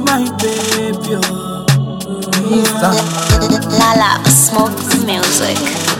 my baby. Lala, smoke music.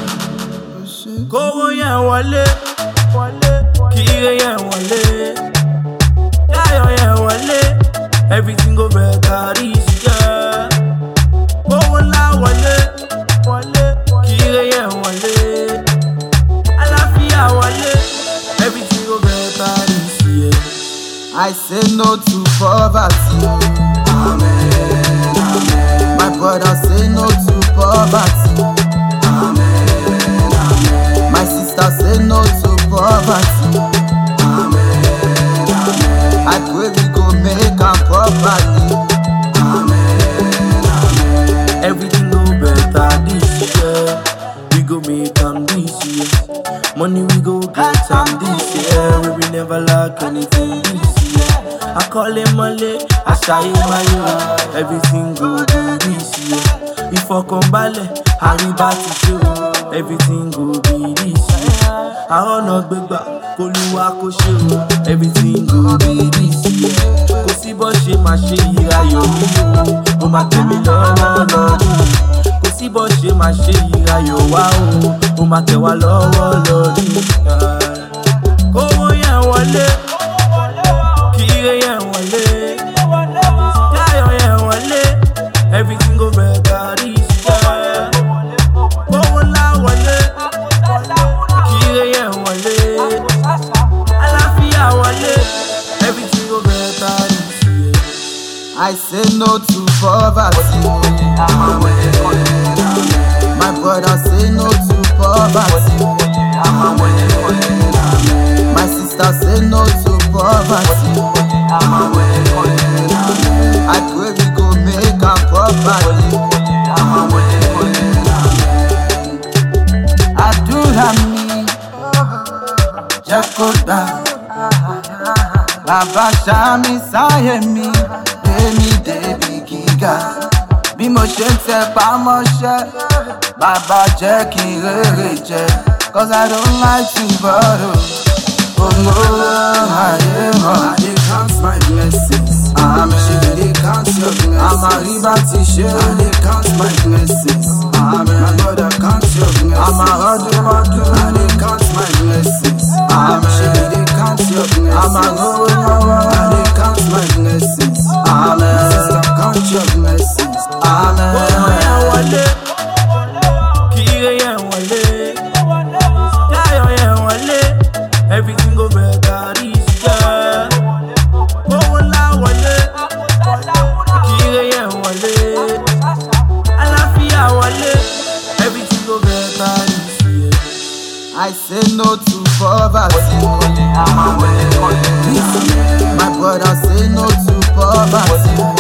Go yeah, wale, kire yeah, wale, yeah, wale. Everything go better this year. Go la wale, kire yeah, wale, alafia wale. Everything go better this year. I say no to poverty. Amen, amen. My brother say no to poverty. Amen, amen. My sister say no to poverty. Amen, amen. I pray we go make am properly. Amen, amen. Everything go better this year. We go make am this year. Money we go get am this year. We will never lack anything this year. I call him Male, I shy my everything go do this year. If I come ballet, I be back to show. Everything go be this year. I honor big back, Koluwa ko show. Everything go be this year. Kò sí bó ṣe máa ṣe ìrayọ̀ mi o, ó máa tẹ̀ mí lọ́wọ́ lọ́dún. Kò sí bó ṣe máa ṣe ìrayọ̀ wá o, ó máa tẹ̀ wá lọ́wọ́ lọ́dún. Kówó yẹn wọlé, kire yẹn wọlé, yáyọ̀ yẹn wọlé. Everything go better this year. Kówó ńlá wọlé, kire yẹn wọlé, àlàáfíà wọlé. Everything go better this year. I say no to poverty. My brother say no to poverty. My sister say no to poverty. I pray we go make am properly. Àdúrà mi jẹ́ kó gbà. Bàbá ṣàmì sáyé mi, èmi débi gíga. Bí mo ṣe ń tẹpá mọ́ṣẹ́, bàbá jẹ́ kí n rere jẹ. Cause I don't like to borrow. Oh no, ayé mọ̀. I dey count my blessings. Ṣé dey count your blessings? Àmàríbá ti ṣe. I dey count my blessings. My brother count your blessings. Àmàrọ́dúnmọ́dún. I dey count my blessings. Ṣé dey count your blessings? Àmàlówó lọ́wọ́. I dey count my blessings. Sister count your blessings. Kówó yẹn wọlé, kire yẹn wọlé, yáyọ̀ yẹn wọlé. Everything go better this year. Kówó ńlá wọlé, kire yẹn wọlé, àlàáfíà wọlé. Everything go better this year. I say no to poverty. My brother say no to poverty.